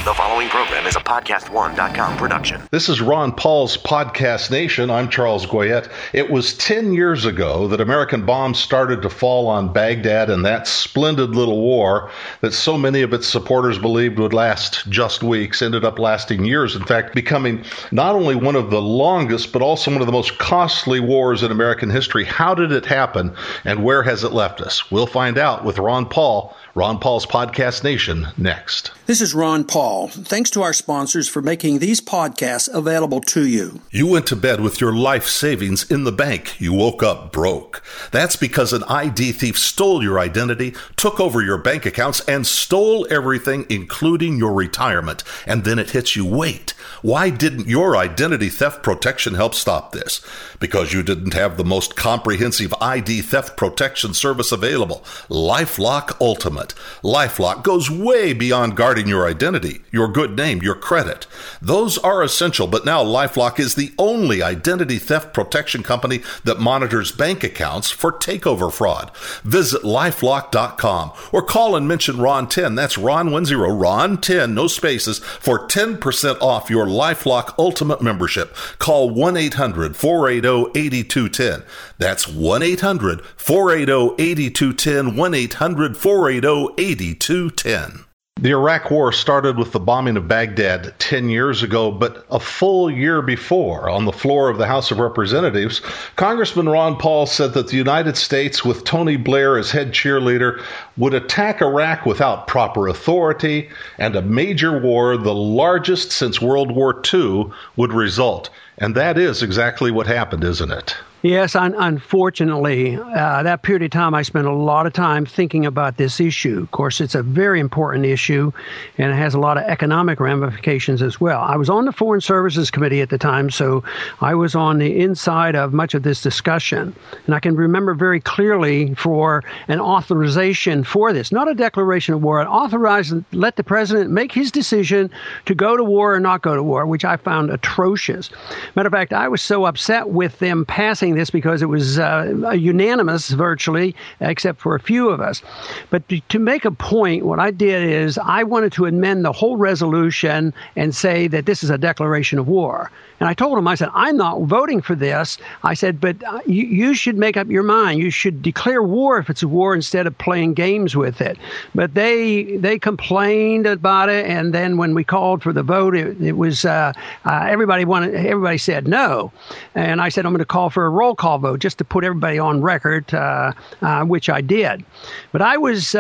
The following program is a podcast1.com production. This is Ron Paul's Podcast Nation. I'm Charles Goyette. It was 10 years ago that American bombs started to fall on Baghdad in that splendid little war that so many of its supporters believed would last just weeks, ended up lasting years, in fact, becoming not only one of the longest, but also one of the most costly wars in American history. How did it happen, and where has it left us? We'll find out with Ron Paul. Ron Paul's Podcast Nation next. This is Ron Paul. Thanks to our sponsors for making these podcasts available to you. You went to bed with your life savings in the bank. You woke up broke. That's because an ID thief stole your identity, took over your bank accounts, and stole everything, including your retirement. And then it hits you, wait, why didn't your identity theft protection help stop this? Because you didn't have the most comprehensive ID theft protection service available, LifeLock Ultimate. LifeLock goes way beyond guarding your identity, your good name, your credit. Those are essential, but now LifeLock is the only identity theft protection company that monitors bank accounts for takeover fraud. Visit LifeLock.com or call and mention Ron10. That's Ron10, Ron10, no spaces, for 10% off your LifeLock Ultimate membership. Call 1-800-480-8210. That's 1-800-480-8210, 1-800-480-8210. The Iraq War started with the bombing of Baghdad 10 years ago, but a full year before, on the floor of the House of Representatives, Congressman Ron Paul said that the United States, with Tony Blair as head cheerleader, would attack Iraq without proper authority, and a major war, the largest since World War II, would result. And that is exactly what happened, isn't it? Yes, unfortunately, that period of time, I spent a lot of time thinking about this issue. Of course, it's a very important issue, and it has a lot of economic ramifications as well. I was on the Foreign Services Committee at the time, so I was on the inside of much of this discussion. And I can remember very clearly for an authorization for this, not a declaration of war, an authorization, let the president make his decision to go to war or not go to war, which I found atrocious. Matter of fact, I was so upset with them passing this because it was unanimous virtually, except for a few of us. But to make a point, what I did is I wanted to amend the whole resolution and say that this is a declaration of war. And I told him, I said, I'm not voting for this. I said, but you should make up your mind. You should declare war if it's a war instead of playing games with it. But they complained about it. And then when we called for the vote, it was everybody said no. And I said, I'm going to call for a roll call vote just to put everybody on record, which I did. But I was,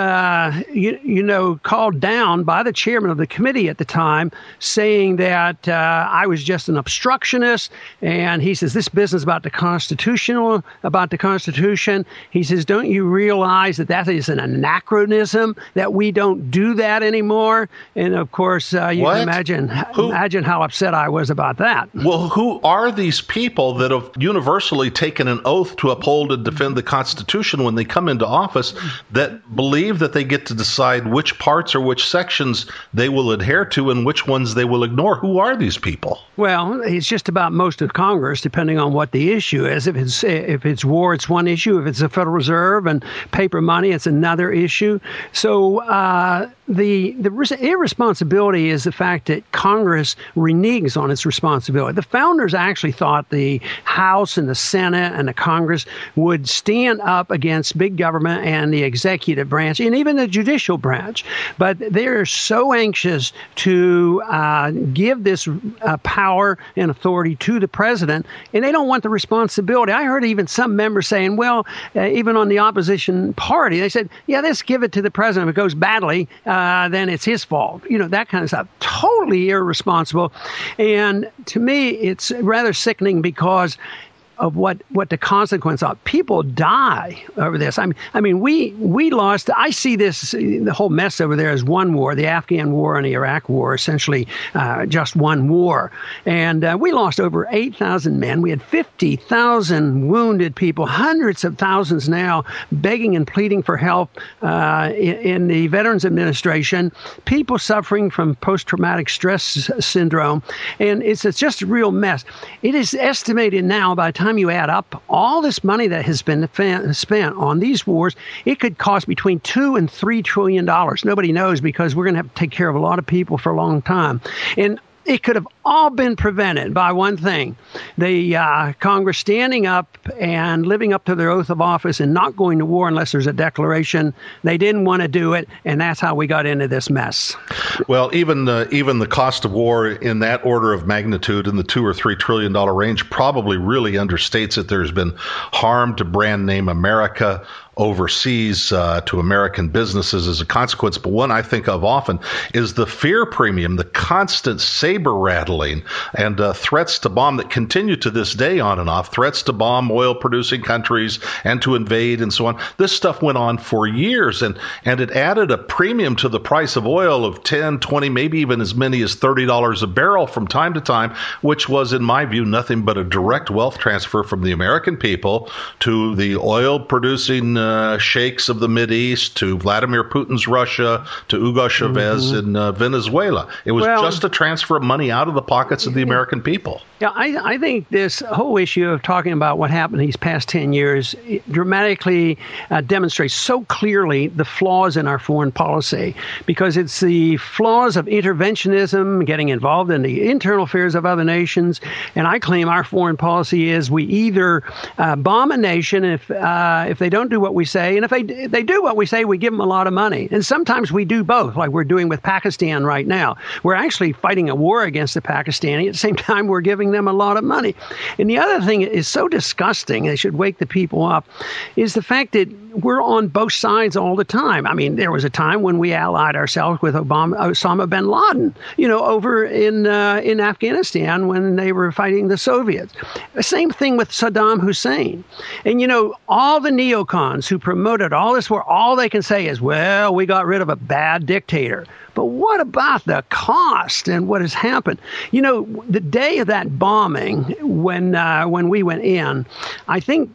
called down by the chairman of the committee at the time, saying that I was just an obstructionist. And he says, this business about the Constitution, he says, don't you realize that is an anachronism, that we don't do that anymore? And of course, you can imagine how upset I was about that. Well, who are these people that have universally taken an oath to uphold and defend the Constitution when they come into office, that believe that they get to decide which parts or which sections they will adhere to and which ones they will ignore? Who are these people? Well, it's just about most of Congress, depending on what the issue is. If it's war, it's one issue. If it's the Federal Reserve and paper money, it's another issue. So the irresponsibility is the fact that Congress reneges on its responsibility. The founders actually thought the House and the Senate and the Congress would stand up against big government and the executive branch and even the judicial branch. But they're so anxious to give this power and authority to the president, and they don't want the responsibility. I heard even some members saying, well, even on the opposition party, they said, yeah, let's give it to the president. If it goes badly, then it's his fault. That kind of stuff. Totally irresponsible. And to me, it's rather sickening because of what the consequence of. People die over this. I mean, we lost. I see this, the whole mess over there as one war, the Afghan war and the Iraq war, essentially just one war. And we lost over 8,000 men. We had 50,000 wounded people, hundreds of thousands now begging and pleading for help in the Veterans Administration, people suffering from post-traumatic stress syndrome. And it's just a real mess. It is estimated now by the time time you add up all this money that has been spent on these wars, it could cost between $2 and $3 trillion. Nobody knows, because we're going to have to take care of a lot of people for a long time. And it could have all been prevented by one thing: the Congress standing up and living up to their oath of office and not going to war unless there's a declaration. They didn't want to do it, and that's how we got into this mess. Well, even the cost of war in that order of magnitude, in the $2 or $3 trillion range, probably really understates it. There's been harm to brand name America overseas, to American businesses as a consequence. But one I think of often is the fear premium, the constant saber rattling and threats to bomb that continue to this day on and off, threats to bomb oil producing countries and to invade and so on. This stuff went on for years, and it added a premium to the price of oil of 10, 20, maybe even as many as $30 a barrel from time to time, which was, in my view, nothing but a direct wealth transfer from the American people to the oil producing sheikhs of the Mideast, to Vladimir Putin's Russia, to Hugo Chavez in Venezuela. It was just a transfer of money out of the pockets of the American people. Yeah, I think this whole issue of talking about what happened these past 10 years dramatically demonstrates so clearly the flaws in our foreign policy, because it's the flaws of interventionism, getting involved in the internal affairs of other nations. And I claim our foreign policy is we either bomb a nation if they don't do what we say, and if they do what we say, we give them a lot of money. And sometimes we do both, like we're doing with Pakistan right now. We're actually fighting a war against the Pakistani. At the same time, we're giving them a lot of money. And the other thing is so disgusting, they should wake the people up, is the fact that we're on both sides all the time. I mean, there was a time when we allied ourselves with Osama bin Laden, over in Afghanistan when they were fighting the Soviets. The same thing with Saddam Hussein. And, all the neocons who promoted all this war, all they can say is, well, we got rid of a bad dictator. But what about the cost and what has happened? The day of that bombing, when we went in, I think,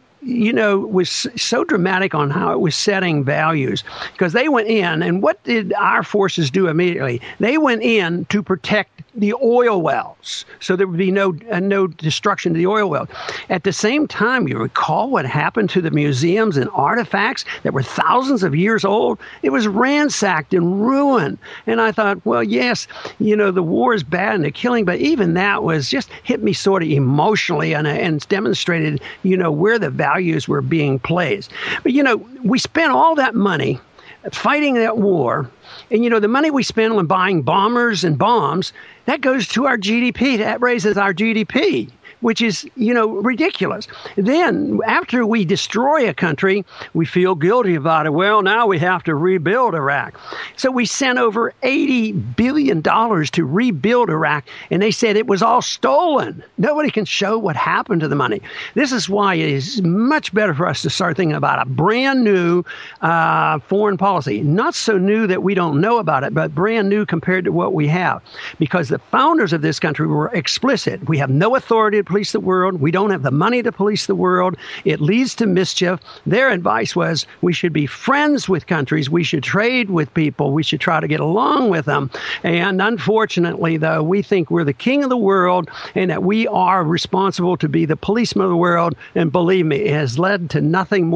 was so dramatic on how it was setting values, because they went in, and what did our forces do immediately? They went in to protect the oil wells, so there would be no destruction to the oil wells. At the same time, you recall what happened to the museums and artifacts that were thousands of years old? It was ransacked and ruined. And I thought, well, yes, the war is bad and the killing, but even that was just hit me sort of emotionally, and demonstrated, where the values were being placed. But, we spent all that money fighting that war. And, the money we spend on buying bombers and bombs, that goes to our GDP. That raises our GDP, which is, ridiculous. Then after we destroy a country, we feel guilty about it. Well, now we have to rebuild Iraq. So we sent over $80 billion to rebuild Iraq, and they said it was all stolen. Nobody can show what happened to the money. This is why it is much better for us to start thinking about a brand new foreign policy. Not so new that we don't know about it, but brand new compared to what we have. Because the founders of this country were explicit. We have no authority to police the world. We don't have the money to police the world. It leads to mischief. Their advice was we should be friends with countries. We should trade with people. We should try to get along with them. And unfortunately, though, we think we're the king of the world and that we are responsible to be the policeman of the world. And believe me, it has led to nothing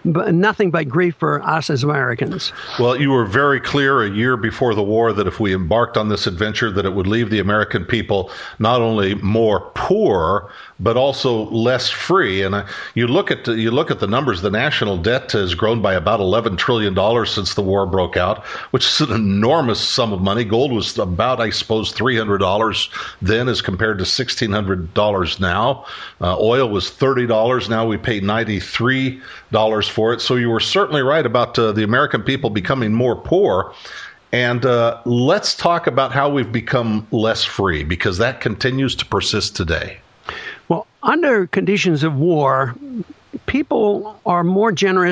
but grief for us as Americans. Well, you were very clear a year before the war that if we embarked on this adventure, that it would leave the American people not only more poor, but also less free. And you look at the numbers. The national debt has grown by about $11 trillion since the war broke out, which is an enormous sum of money. Gold was about, I suppose, $300 then as compared to $1,600 now. Oil was $30. Now we pay $93 for it. So you were certainly right about the American people becoming more poor. And let's talk about how we've become less free, because that continues to persist today. Well, under conditions of war, people are more generous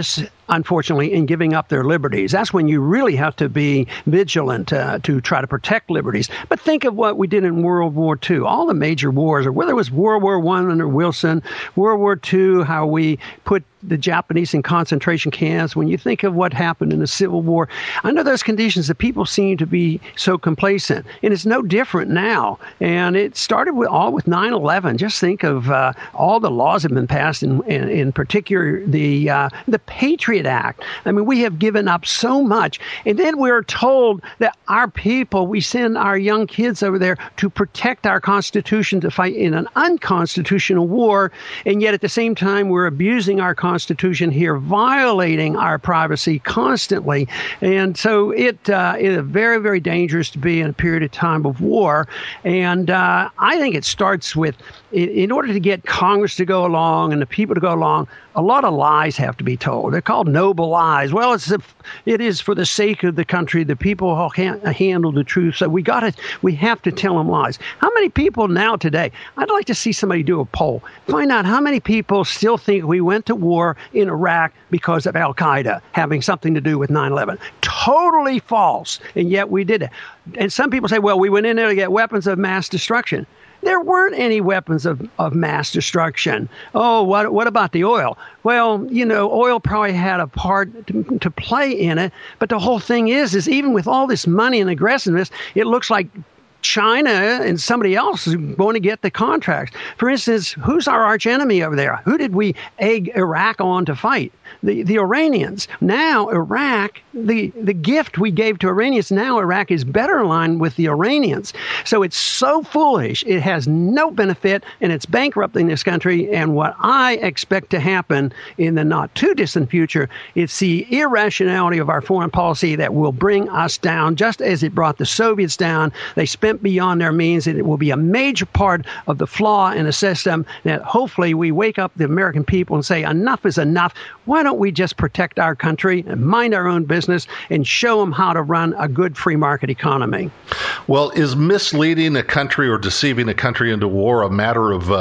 unfortunately, in giving up their liberties. That's when you really have to be vigilant to try to protect liberties. But think of what we did in World War II. All the major wars, or whether it was World War I under Wilson, World War II, how we put the Japanese in concentration camps. When you think of what happened in the Civil War, under those conditions, the people seem to be so complacent. And it's no different now. And it started with 9/11. Just think of all the laws that have been passed, in particular the Patriot Act. I mean, we have given up so much. And then we're told that our people, we send our young kids over there to protect our Constitution, to fight in an unconstitutional war. And yet at the same time, we're abusing our Constitution here, violating our privacy constantly. And so it is very, very dangerous to be in a period of time of war. And I think it starts with, in order to get Congress to go along and the people to go along, a lot of lies have to be told. They're called noble lies. Well, it is for the sake of the country. The people can't handle the truth. So we have to tell them lies. How many people now today, I'd like to see somebody do a poll, find out how many people still think we went to war in Iraq because of Al-Qaeda having something to do with 9/11. Totally false. And yet we did it. And some people say, well, we went in there to get weapons of mass destruction. There weren't any weapons of mass destruction. Oh, what about the oil? Well, oil probably had a part to play in it. But the whole thing is even with all this money and aggressiveness, it looks like China and somebody else is going to get the contracts. For instance, who's our arch enemy over there? Who did we egg Iraq on to fight? The Iranians. Now Iraq, the gift we gave to Iranians, now Iraq is better aligned with the Iranians. So it's so foolish. It has no benefit, and it's bankrupting this country. And what I expect to happen in the not too distant future, it's the irrationality of our foreign policy that will bring us down, just as it brought the Soviets down. They spent beyond their means, and it will be a major part of the flaw in the system that hopefully we wake up the American people and say, enough is enough. Why don't we just protect our country and mind our own business and show them how to run a good free market economy? Well, is misleading a country or deceiving a country into war a matter of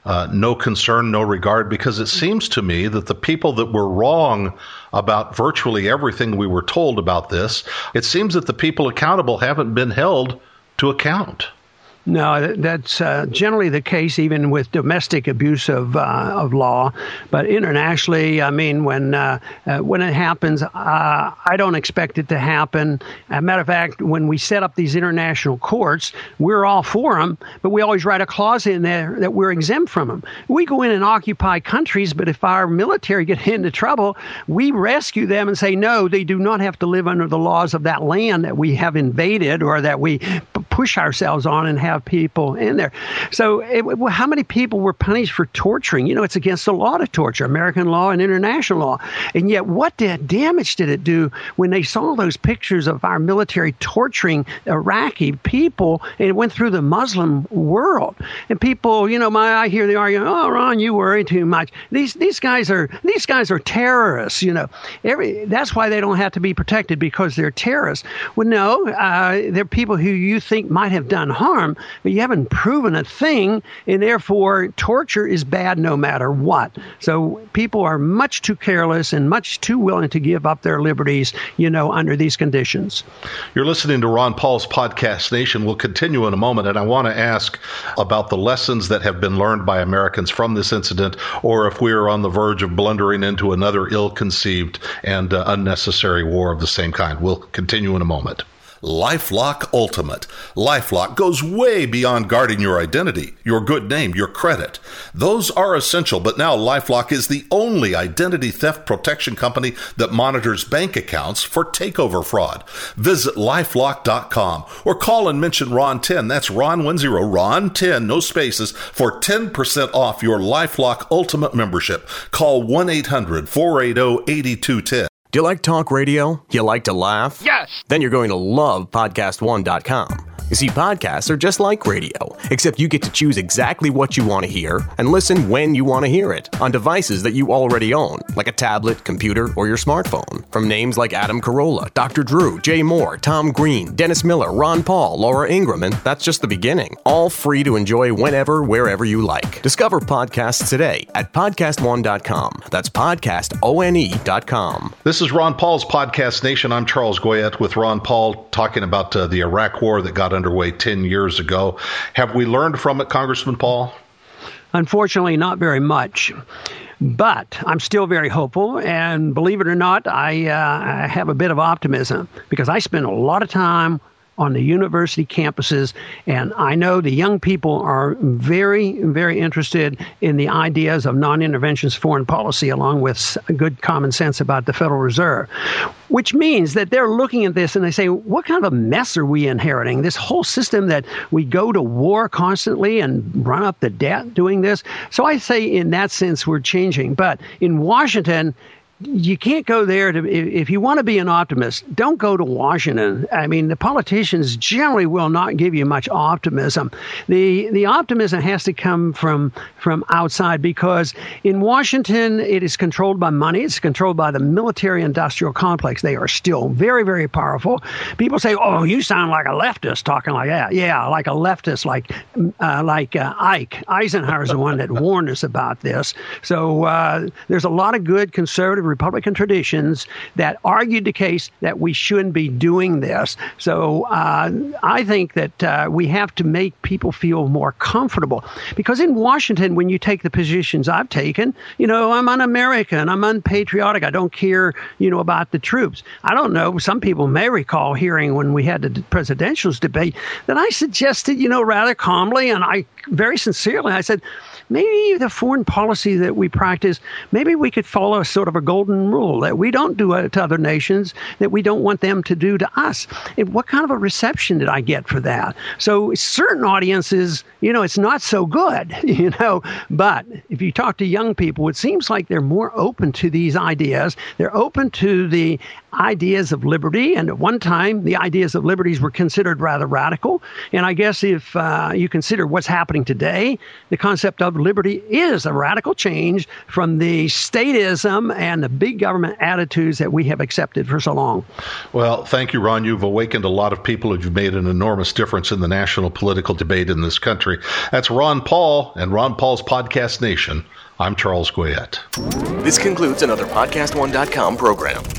no concern, no regard? Because it seems to me that the people that were wrong about virtually everything we were told about this, it seems that the people accountable haven't been held to account. No, that's generally the case, even with domestic abuse of law. But internationally, I mean, when it happens, I don't expect it to happen. As a matter of fact, when we set up these international courts, we're all for them, but we always write a clause in there that we're exempt from them. We go in and occupy countries, but if our military get into trouble, we rescue them and say, no, they do not have to live under the laws of that land that we have invaded or that we push ourselves on and have people in there. So how many people were punished for torturing? It's against the law to torture, American law and international law. And yet what damage did it do when they saw those pictures of our military torturing Iraqi people, and it went through the Muslim world? And people, I hear the argument, oh, Ron, you worry too much. These guys are terrorists, That's why they don't have to be protected, because they're terrorists. Well, no, they're people who you think might have done harm, but you haven't proven a thing, and therefore torture is bad no matter what. So people are much too careless and much too willing to give up their liberties, under these conditions. You're listening to Ron Paul's Podcast Nation. We'll continue in a moment, and I want to ask about the lessons that have been learned by Americans from this incident, or if we are on the verge of blundering into another ill-conceived and unnecessary war of the same kind. We'll continue in a moment. LifeLock Ultimate. LifeLock goes way beyond guarding your identity, your good name, your credit. Those are essential, but now LifeLock is the only identity theft protection company that monitors bank accounts for takeover fraud. Visit LifeLock.com or call and mention Ron10. That's Ron10, Ron10, no spaces, for 10% off your LifeLock Ultimate membership. Call 1-800-480-8210. Do you like talk radio? You like to laugh? Yes! Then you're going to love podcast1.com. You see, podcasts are just like radio, except you get to choose exactly what you want to hear and listen when you want to hear it on devices that you already own, like a tablet, computer, or your smartphone. From names like Adam Carolla, Dr. Drew, Jay Moore, Tom Green, Dennis Miller, Ron Paul, Laura Ingram, and that's just the beginning. All free to enjoy whenever, wherever you like. Discover podcasts today at podcastone.com. That's podcastone.com. This is Ron Paul's Podcast Nation. I'm Charles Goyette with Ron Paul talking about the Iraq War that got underway 10 years ago. Have we learned from it, Congressman Paul? Unfortunately, not very much. But I'm still very hopeful, and believe it or not, I have a bit of optimism because I spend a lot of time on the university campuses, and I know the young people are very, very interested in the ideas of non-interventionist foreign policy along with good common sense about the Federal Reserve, which means that they're looking at this and they say, what kind of a mess are we inheriting? This whole system that we go to war constantly and run up the debt doing this. So I say in that sense we're changing. But in Washington, you can't go there if you want to be an optimist, don't go to Washington. I mean, the politicians generally will not give you much optimism. The optimism has to come from outside because in Washington, it is controlled by money. It's controlled by the military-industrial complex. They are still very, very powerful. People say, oh, you sound like a leftist talking like that. Yeah, like a leftist, like Ike. Eisenhower's the one that warned us about this. So there's a lot of good conservative Republican traditions that argued the case that we shouldn't be doing this. So I think that we have to make people feel more comfortable. Because in Washington, when you take the positions I've taken, I'm un-American, I'm unpatriotic, I don't care, about the troops. I don't know, some people may recall hearing when we had the presidential debate that I suggested, rather calmly, and I very sincerely, I said, maybe the foreign policy that we practice, maybe we could follow sort of a golden rule that we don't do it to other nations, that we don't want them to do to us. And what kind of a reception did I get for that? So certain audiences, it's not so good, but if you talk to young people, it seems like they're more open to these ideas. They're open to the ideas of liberty. And at one time, the ideas of liberties were considered rather radical. And I guess if you consider what's happening today, the concept of liberty is a radical change from the statism and the big government attitudes that we have accepted for so long. Well, thank you, Ron. You've awakened a lot of people and you've made an enormous difference in the national political debate in this country. That's Ron Paul and Ron Paul's Podcast Nation. I'm Charles Goyette. This concludes another PodcastOne.com program.